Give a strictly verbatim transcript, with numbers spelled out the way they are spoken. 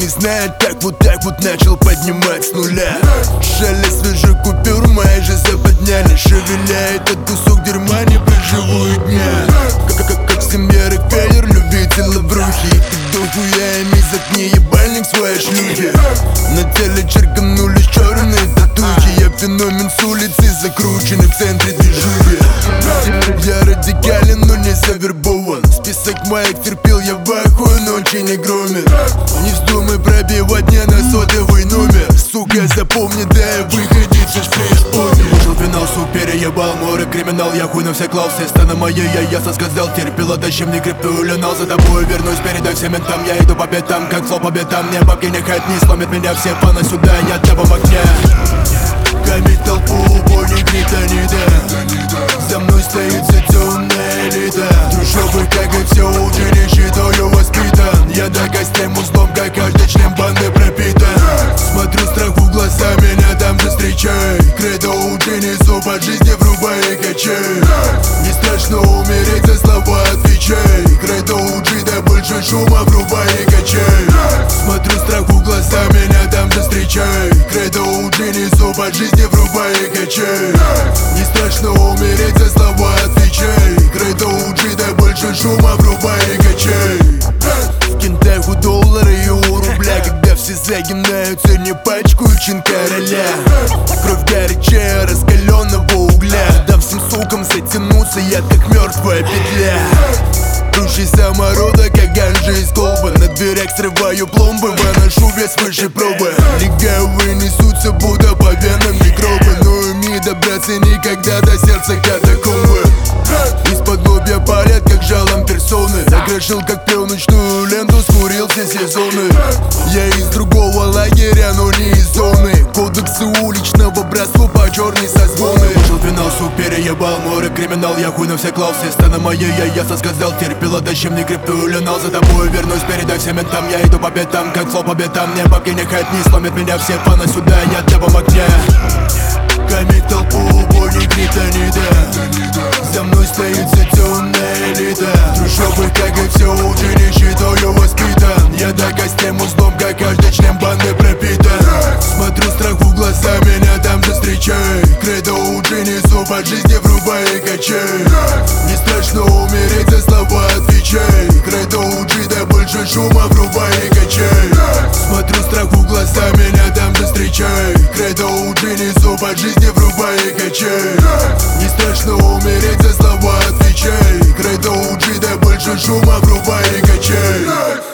не знает, как вот так вот начал поднимать с нуля. Шелест свежих купюр, мои же западня не шевеля. Этот кусок дерьма не проживу и дня. Как, как, как в семье Рокфеллер, любитель лаврухи. Ты дохуями заткни ебальник своей шлюхи. На теле черканулись черные татухи. Я феномен с улицы, закрученный в центре движухи. Я радикален, но не завербован. Список моих терпел, я в ахуе, но очень огромен. Не вздумай пробивать мне на сотовый номер. Сука, запомни, да я выходить из преисподней. Вышел финал, сук, переебал море криминал. Я хуй на все клал, все станы мои, я ясно сказал. Терпела, тащи мне криптоуленал. За тобой вернусь, передай всем ментам. Я иду по пятам, как флоп по бетам. Мне бабки не хоть не сломят меня, все фаны сюда, я тебя в огне. Гамить толпу, бой не криптонида. За мной стоит вся темная элита. Трущобы, как и все училище, то я воспитан. Я до костей музлом, как каждый член банды пропитан. Смотрю страху в глаза, меня там же встречай. Кредо уже несу по жизни, врубай и качай. Не страшно умереть, за слова отвечай. Кредо уже, да больше шума, врубай и качай. Смотрю страху в глаза, меня там же встречай. Кредо уже несу по жизни, врубай и качай. Не страшно умереть, за слова отвечай. Кредо уже, да больше шума, врубай и качай. В кентах у доллара и у рубля, когда все загинаются, не пачкают чин короля. Кровь горячая, раскаленного угля. Дам всем сукам затянуться, я как мертвая петля. Круче саморода, как ганжа из колбы. На дверях срываю пломбы, выношу вес выше пробы. Легавые несутся, будто по венам микробы. Но им не добраться никогда до сердца катакомбы. Из-под лобья палят, как жалом персоны. Закрошил, как пленочную ленту, скурил все сезоны. Я из другого лагеря, но не из зоны. Кодексы уличного братства по черной созвоны. Вышел финал, сук, переебал море криминал. Я хуй на все клал, все станы мои, я ясно сказал. Терпела, тащи мне криптоуленал. За тобой вернусь, передай всем ментам. Я иду по пятам, как флоп по бетам. Мне бабки не хоть не сломят меня, все фаны сюда, я тебя в огне. Гамить толпу, бой не криптонида. За мной стоит вся темная элита. Трущобы, как и все училище, то я воспитан. Я до костей музлом, как каждый член банды пропитан. Смотрю страху в глаза, меня там же встречай. Кредо уже несу по жизни, врубай и качай. Не страшно умереть, за слова отвечай. Кредо уже, да больше шума, врубай и качай. Смотрю страху в глаза, меня там же встречай. Кредо уже несу по жизни, врубай и качай. Не страшно умереть, за слова отвечай. Кредо уже, да больше шума, врубай и качай.